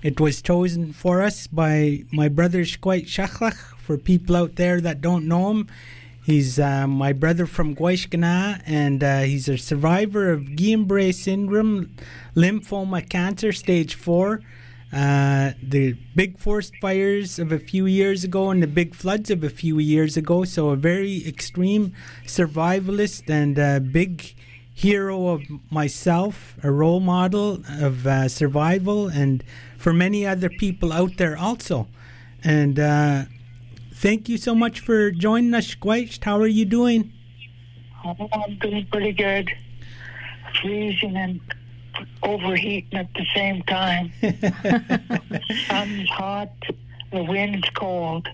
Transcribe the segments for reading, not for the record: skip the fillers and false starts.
It was chosen for us by my brother Shquait Shachlach. For people out there that don't know him, he's my brother from Guayshkana, and he's a survivor of Guillain-Barré syndrome, lymphoma cancer, stage 4. The big forest fires of a few years ago and the big floods of a few years ago. So a very extreme survivalist and a big hero of myself, a role model of survival, and for many other people out there also. And thank you so much for joining us, Shquait. How are you doing? Oh, I'm doing pretty good. Freezing and overheating at the same time. The sun's hot, the wind's cold.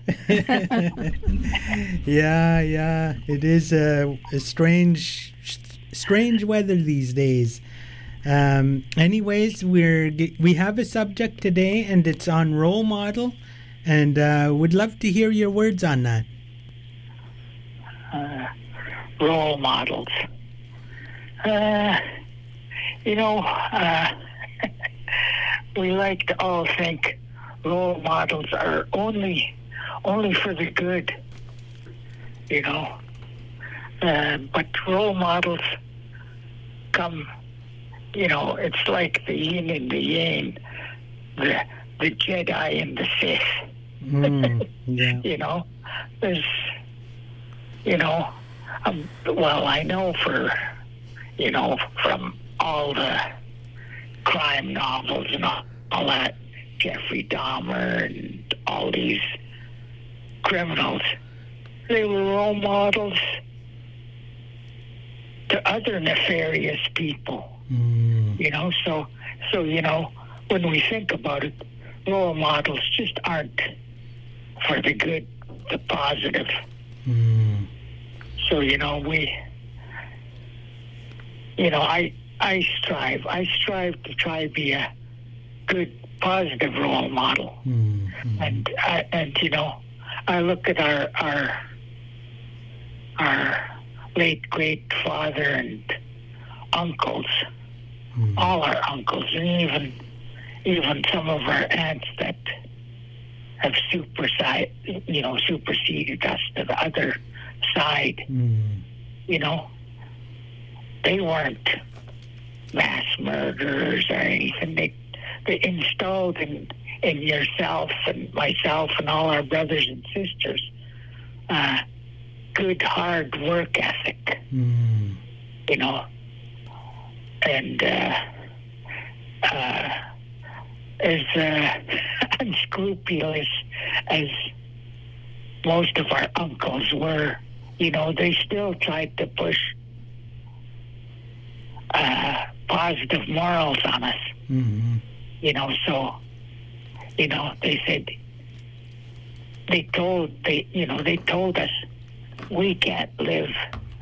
Yeah. It is a strange weather these days. Anyways, we have a subject today, and it's on role model, and would love to hear your words on that. Role models. We like to all think role models are only for the good, but role models come, it's like the yin and the yang, the Jedi and the Sith. Yeah. There's, well, I know from all the crime novels and all that, Jeffrey Dahmer and all these criminals, they were role models to other nefarious people. So when we think about it, role models just aren't for the good, the positive. So I strive to try to be a good, positive role model. And I look at our late great father and uncles, all our uncles, and even some of our aunts that have superseded us to the other side. They weren't mass murderers or anything. They installed in yourself and myself and all our brothers and sisters good hard work ethic. And as unscrupulous as most of our uncles were, they still tried to push positive morals on us. So they said, they told us we can't live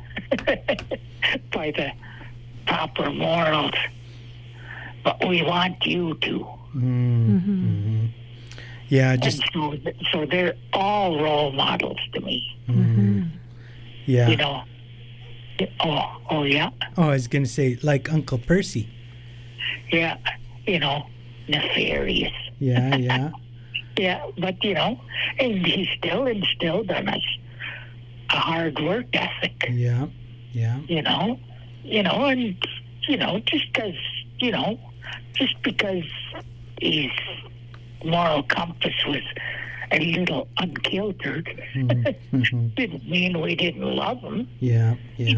by the proper morals, but we want you to. Yeah, so they're all role models to me. Yeah. Oh yeah. Oh, I was gonna say like Uncle Percy. Yeah, nefarious. Yeah. Yeah, but and he still instilled in us a hard work ethic. Yeah. And just because his moral compass was a little unkiltered, didn't mean we didn't love him. Yeah.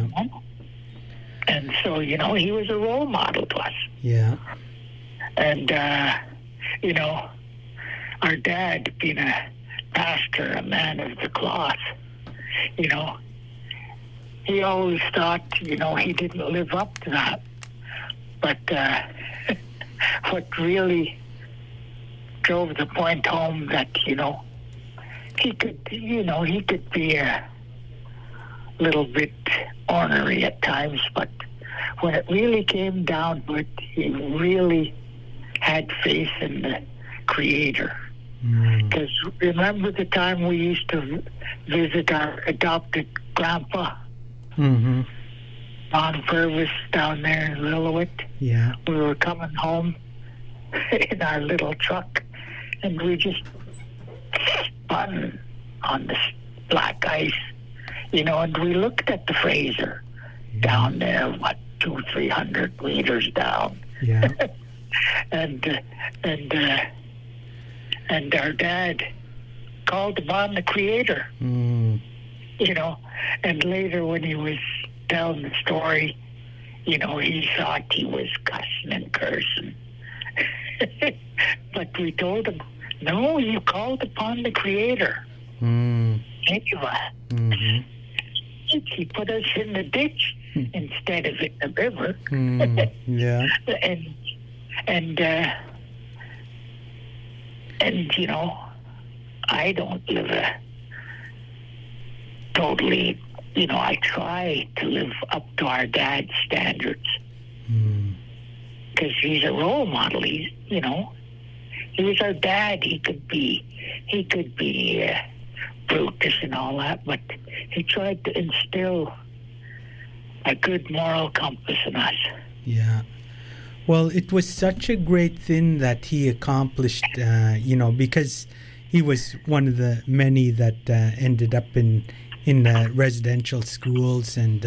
And so, he was a role model to us. Yeah. And, our dad, being a pastor, a man of the cloth, he always thought, he didn't live up to that. But what really drove the point home that, he could be a little bit ornery at times, but when it really came down to it, he really had faith in the Creator. Because remember the time we used to visit our adopted grandpa, Ron Purvis, down there in Lillooet? Yeah. We were coming home, in our little truck, and we just spun on this black ice, and we looked at the Fraser down there, 200-300 meters down. Yeah. and our dad called upon the Creator, and later when he was telling the story, he thought he was cussing and cursing. But we told him, no, you called upon the Creator. Anyway, he put us in the ditch instead of in the river. Yeah. And I don't live a totally, I try to live up to our dad's standards. Because he's a role model. He was our dad. He could be Brutus and all that, but he tried to instill a good moral compass in us. Yeah. Well, it was such a great thing that he accomplished, because he was one of the many that ended up in residential schools, and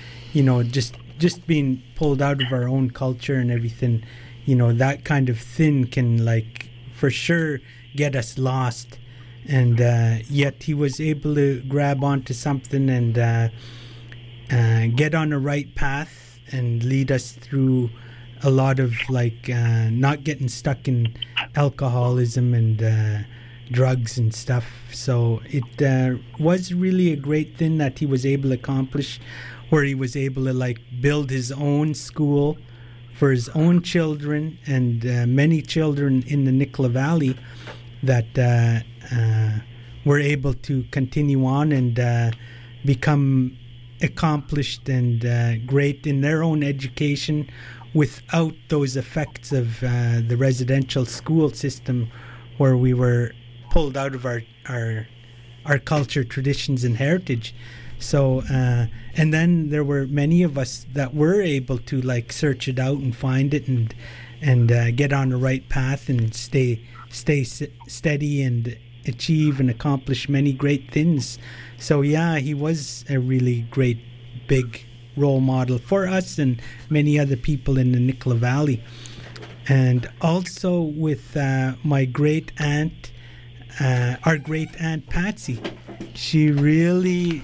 just being pulled out of our own culture and everything. That kind of thing can, for sure get us lost. And yet he was able to grab onto something and get on the right path and lead us through a lot of not getting stuck in alcoholism and drugs and stuff. So it was really a great thing that he was able to accomplish, where he was able to build his own school for his own children and many children in the Nicola Valley that were able to continue on and become accomplished and great in their own education without those effects of the residential school system, where we were pulled out of our culture, traditions, and heritage. So and then there were many of us that were able to search it out and find it and get on the right path and stay steady and achieve and accomplish many great things. So yeah, he was a really great big role model for us and many other people in the Nicola Valley. And also with my great aunt, our great aunt Patsy, she really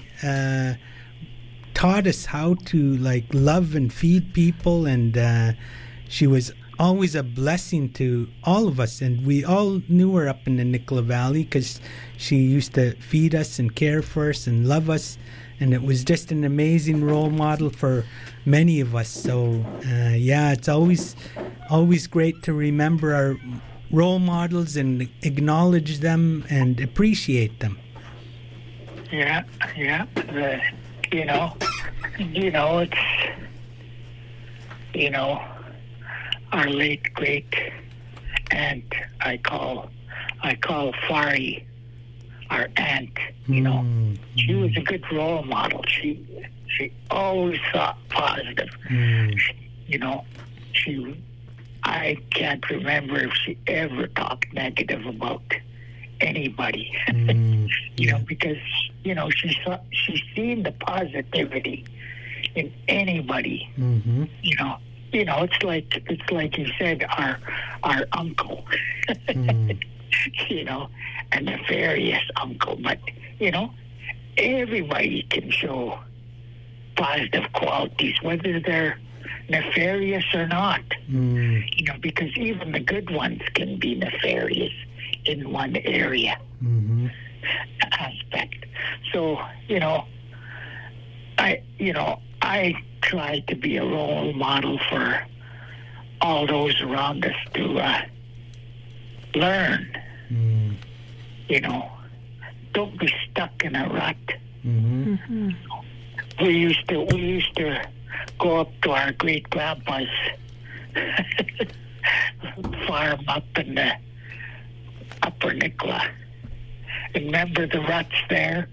taught us how to love and feed people, and she was always a blessing to all of us, and we all knew her up in the Nicola Valley because she used to feed us and care for us and love us, and it was just an amazing role model for many of us. So yeah, it's always great to remember our role models and acknowledge them and appreciate them. Yeah. It's our late great aunt, I call Fari our aunt. She was a good role model. She always thought positive. I can't remember if she ever talked negative about anybody. Because she's seen the positivity in anybody. It's like you said, our uncle, a nefarious uncle, but everybody can show positive qualities, whether they're nefarious or not. Because even the good ones can be nefarious in one area aspect. So I try to be a role model for all those around us to learn. Don't be stuck in a rut. We used to go up to our great grandpa's farm up in the Upper Nicola. Remember the ruts there?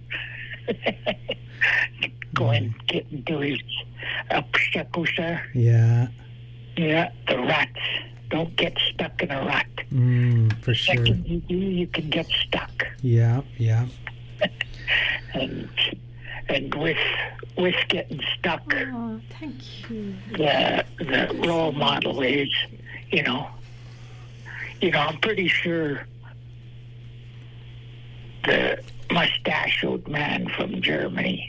Go and get into his Upshakusha. Yeah. Yeah, the rats. don't get stuck in a rut. For sure. The second you do, you can get stuck. Yeah. And with getting stuck, Oh, thank you. the role model is, I'm pretty sure the mustachioed man from Germany,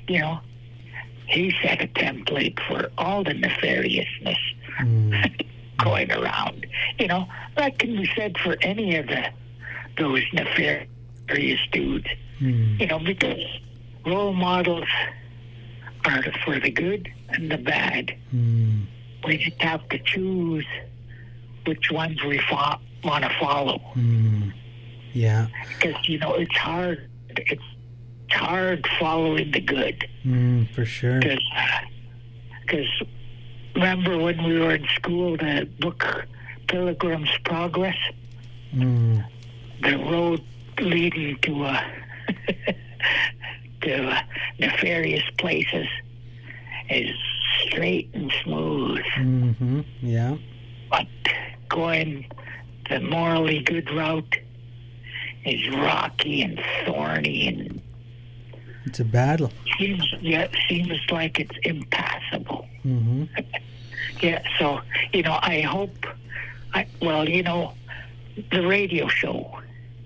he set a template for all the nefariousness going around. That can be said for any of those nefarious dudes. Because role models are for the good and the bad. We just have to choose which ones we want to follow. Yeah. Because, it's hard. It's hard following the good. For sure. Because remember when we were in school, the book Pilgrim's Progress? The road leading to nefarious places is straight and smooth. Yeah. But going the morally good route is rocky and thorny, and it's a battle. Seems like it's impassable. Yeah, so, I hope, the radio show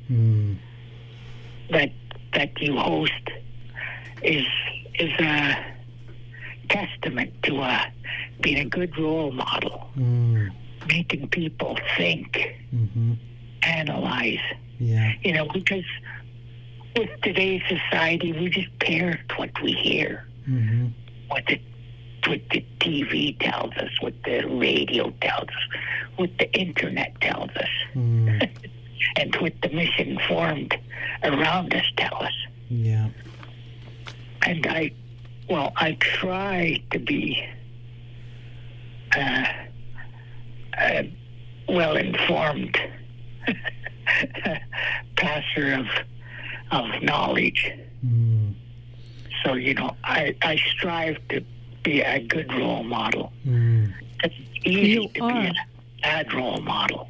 that you host is a testament to being a good role model, making people think, analyze. Yeah. Because with today's society, we just parrot what we hear, what the TV tells us, what the radio tells us, what the internet tells us, and what the misinformed around us tell us. Yeah. And I try to be well-informed passer of knowledge. So, I strive to be a good role model. It's easy to be a bad role model.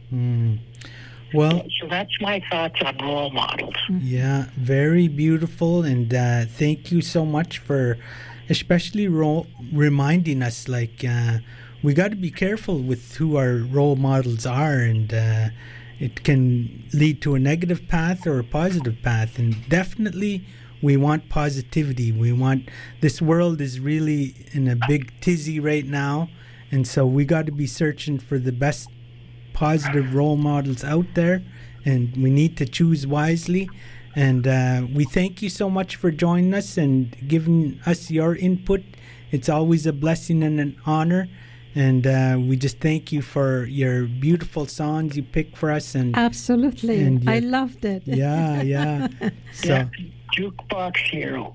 Well, so that's my thoughts on role models. Yeah, very beautiful, and thank you so much for especially reminding us, we got to be careful with who our role models are, and it can lead to a negative path or a positive path, and definitely we want positivity. This world is really in a big tizzy right now, and so we got to be searching for the best positive role models out there, and we need to choose wisely. And we thank you so much for joining us and giving us your input. It's always a blessing and an honor, and we just thank you for your beautiful songs you pick for us. And absolutely, I loved it. Yeah. So Jukebox Hero.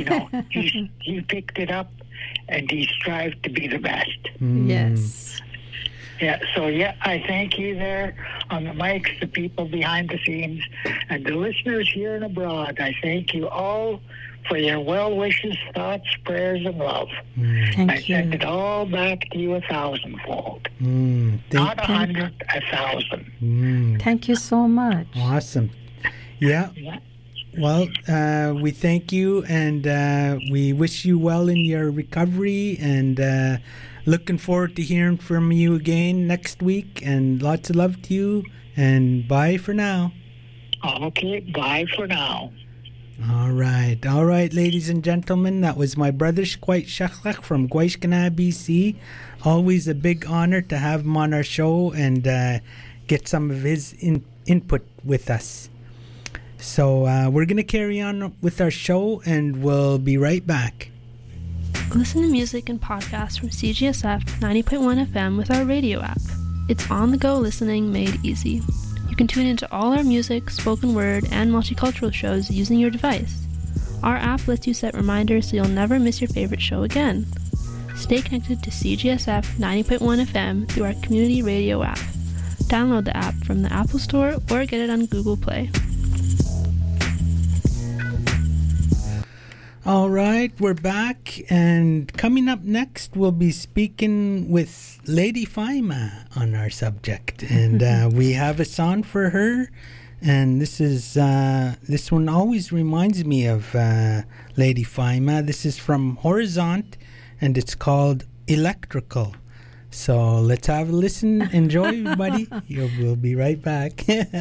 He picked it up, and he strived to be the best. Yes. Yeah, so I thank you there on the mics, the people behind the scenes, and the listeners here and abroad. I thank you all for your well wishes, thoughts, prayers, and love. I send it all back to you 1,000-fold. Not 100, 1,000. Thank you so much. Awesome. Yeah. Well, we thank you, and we wish you well in your recovery, and looking forward to hearing from you again next week, and lots of love to you, and bye for now. Okay, bye for now. All right, ladies and gentlemen, that was my brother Shquite Shachlach from Gwaishkana, BC. Always a big honor to have him on our show and get some of his input with us. So we're going to carry on with our show, and we'll be right back. Listen to music and podcasts from CGSF 90.1 FM with our radio app. It's on-the-go listening made easy. You can tune into all our music, spoken word, and multicultural shows using your device. Our app lets you set reminders so you'll never miss your favorite show again. Stay connected to CGSF 90.1 FM through our community radio app. Download the app from the Apple Store or get it on Google Play. All right, we're back, and coming up next, we'll be speaking with Lady Faima on our subject, and we have a song for her, and this one always reminds me of Lady Faima. This is from Horizont, and it's called Electrical. So let's have a listen. Enjoy, everybody. We'll be right back.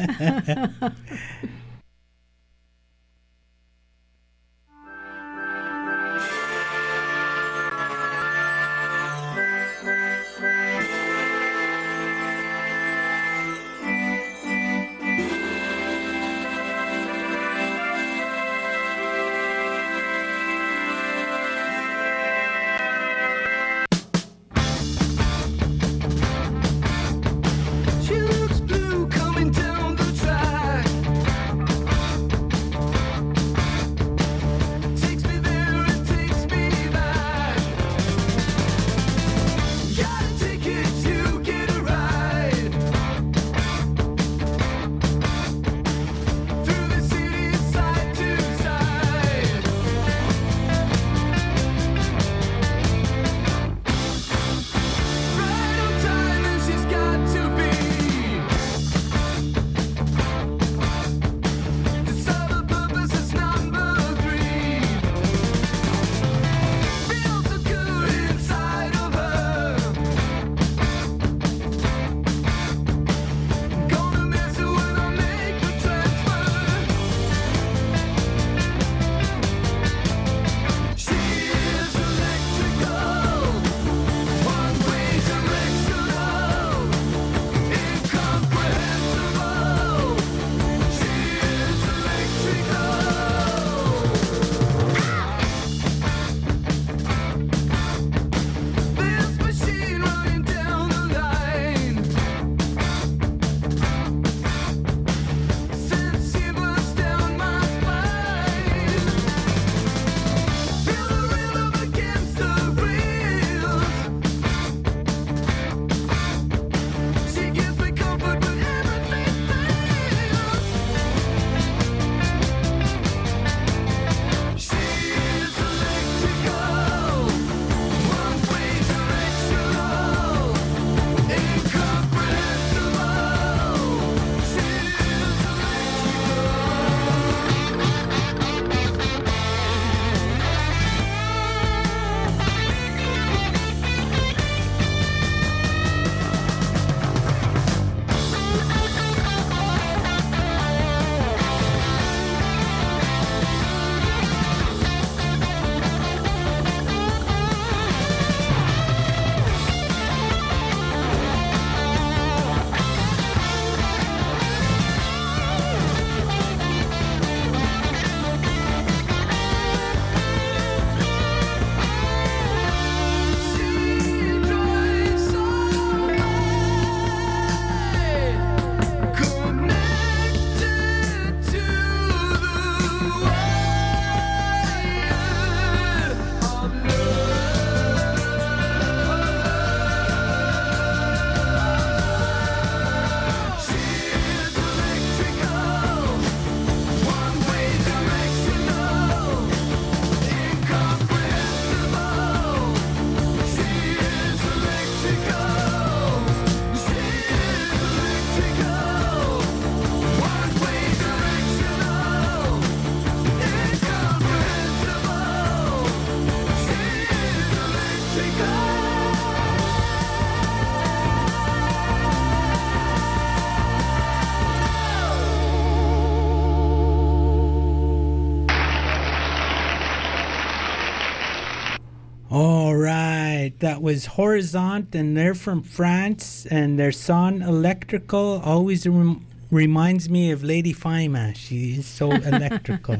All right, that was Horizont, and they're from France, and their song Electrical always reminds me of Lady Faima. She is so electrical.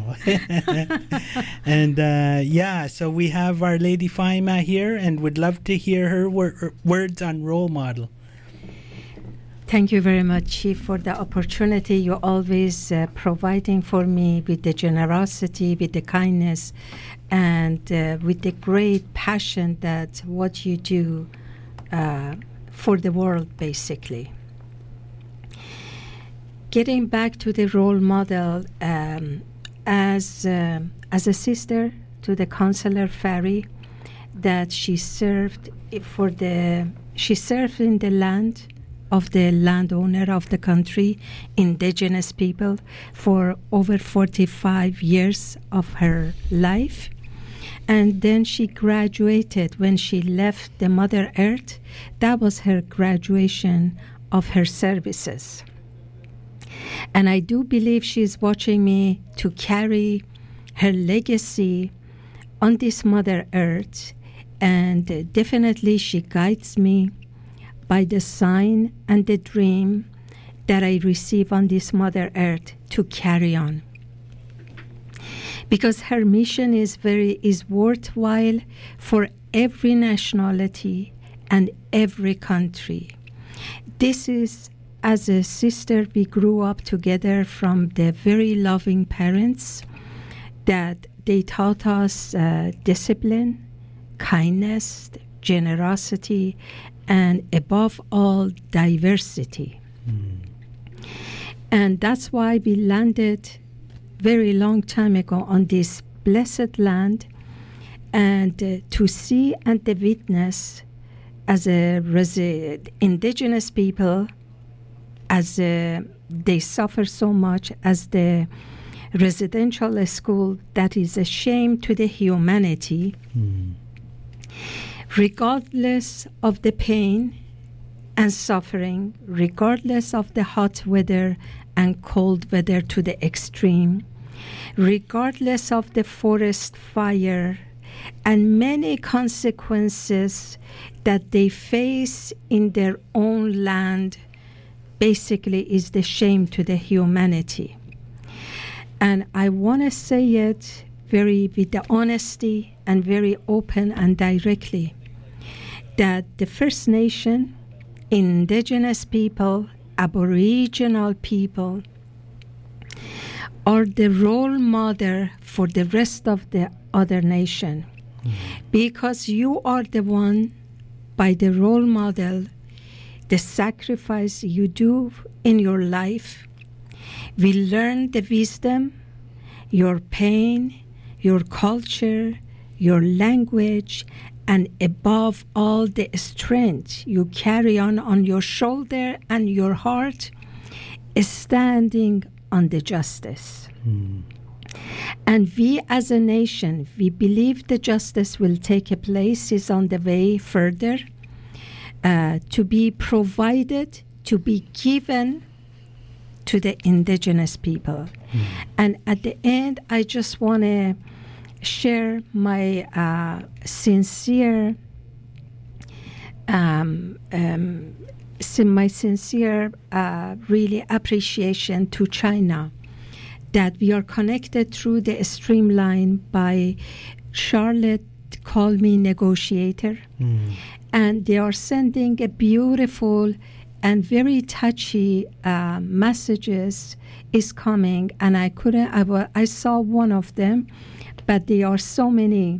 And so we have our Lady Faima here, and would love to hear her words on role model. Thank you very much, Chief, for the opportunity you're always providing for me with the generosity, with the kindness, and with the great passion that what you do for the world, basically. Getting back to the role model, as a sister to the Consular Ferry that she served in the land of the landowner of the country, indigenous people, for over 45 years of her life. And then she graduated when she left the Mother Earth. That was her graduation of her services. And I do believe she's watching me to carry her legacy on this Mother Earth. And definitely she guides me by the sign and the dream that I receive on this Mother Earth to carry on. Because her mission is worthwhile for every nationality and every country. This is, as a sister, we grew up together from the very loving parents that they taught us discipline, kindness, generosity, and above all, diversity. And that's why we landed very long time ago on this blessed land, and to see and to witness as indigenous people, as they suffer so much, as the residential school that is a shame to the humanity, regardless of the pain and suffering, regardless of the hot weather and cold weather to the extreme, regardless of the forest fire and many consequences that they face in their own land, basically is the shame to the humanity. And I want to say it with the honesty and very open and directly, that the First Nation, indigenous people, Aboriginal people, are the role model for the rest of the other nation. Because you are the one, by the role model, the sacrifice you do in your life, we learn the wisdom, your pain, your culture, your language, and above all, the strength you carry on your shoulder and your heart, standing on the justice. And we as a nation, we believe the justice will take a place, is on the way further, to be provided, to be given to the indigenous people. And at the end, I just want to share my sincere really appreciation to China, that we are connected through the streamline by Charlotte Call Me Negotiator, and they are sending a beautiful and very touchy messages is coming, and I saw one of them, but there are so many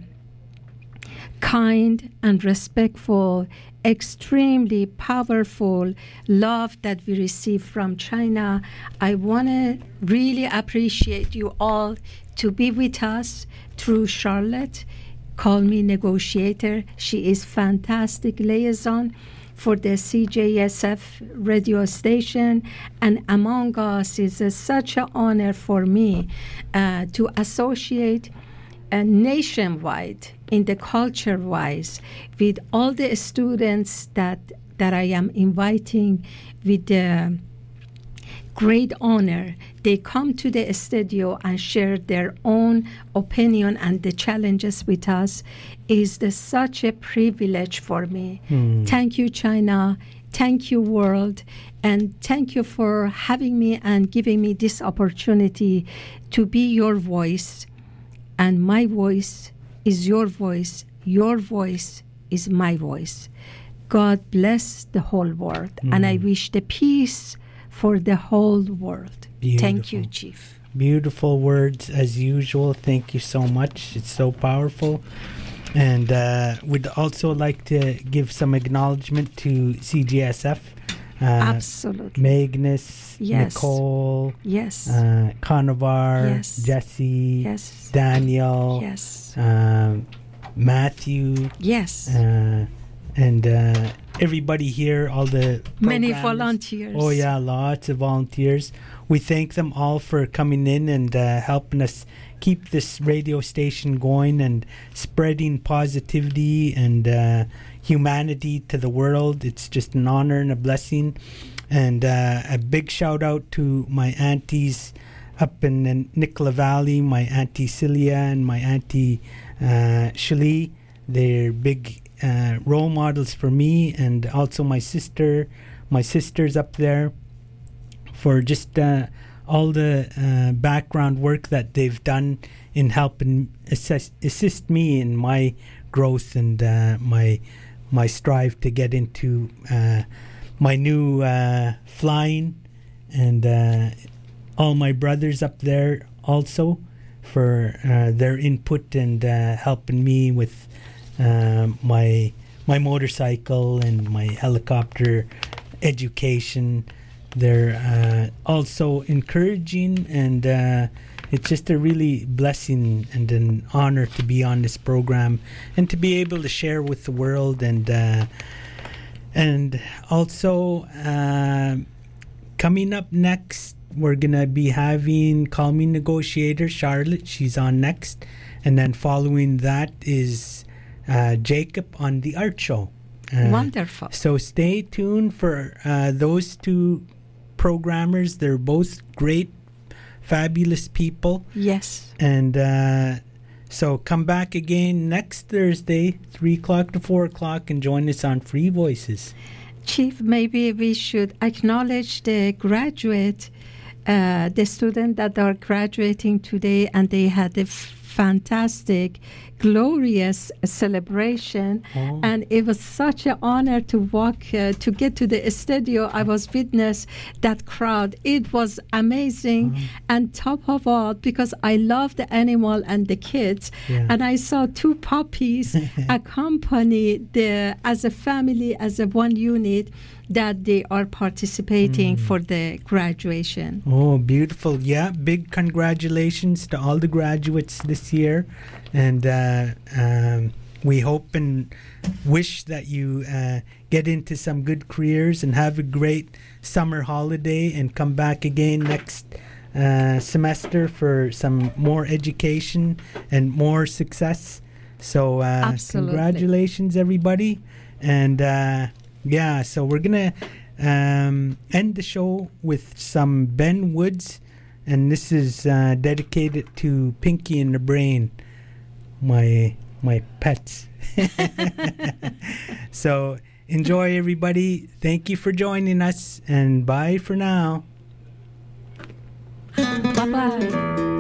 kind and respectful, extremely powerful love that we receive from China. I want to really appreciate you all to be with us through Charlotte. Call Me Negotiator. She is fantastic liaison for the CJSF radio station, and among us is such an honor for me to associate nationwide in the culture-wise with all the students that I am inviting with the great honor. They come to the studio and share their own opinion and the challenges with us. Is such a privilege for me. Thank you, China. Thank you, world. And thank you for having me and giving me this opportunity to be your voice. And my voice is your voice. Your voice is my voice. God bless the whole world. And I wish the peace for the whole world. Beautiful. Thank you, Chief. Beautiful words as usual. Thank you so much. It's so powerful. And we'd also like to give some acknowledgement to CGSF Absolutely. Magnus, Yes. Nicole, Yes. Conavar, Yes. Jesse, Yes. Daniel, Yes. Matthew, Yes. and everybody here, all the Many programmers. volunteers. Oh yeah, lots of volunteers. We thank them all for coming in and helping us keep this radio station going and spreading positivity and humanity to the world. It's just an honor and a blessing. And a big shout out to my aunties up in the Nicola Valley, my auntie Celia and my auntie Shali. They're big role models for me, and also my sisters up there, for just all the background work that they've done in helping assist me in my growth and my strive to get into my new flying, and all my brothers up there also for their input and helping me with my motorcycle and my helicopter education. They're also encouraging, and it's just a really blessing and an honor to be on this program and to be able to share with the world. And also coming up next, we're gonna be having Call Me Negotiator Charlotte. She's on next, and then following that is Jacob on the Art Show. Wonderful. So stay tuned for those two programmers. They're both great, fabulous people. Yes. And so come back again next Thursday, 3 o'clock to 4 o'clock, and join us on Free Voices. Chief, maybe we should acknowledge the graduate, the students that are graduating today, and they had a fantastic, glorious celebration. Oh. And it was such an honor to walk, to get to the studio. I was witness that crowd. It was amazing. And top of all, because I love the animal and the kids, and I saw two puppies accompany as a family, as a one unit, that they are participating for the graduation. Oh, beautiful. Yeah, big congratulations to all the graduates this year. And we hope and wish that you get into some good careers and have a great summer holiday and come back again next semester for some more education and more success. So congratulations, everybody. And yeah, so we're going to end the show with some Ben Woods. And this is dedicated to Pinky and the Brain, my pets. So enjoy, everybody. Thank you for joining us, and bye for now. Bye-bye.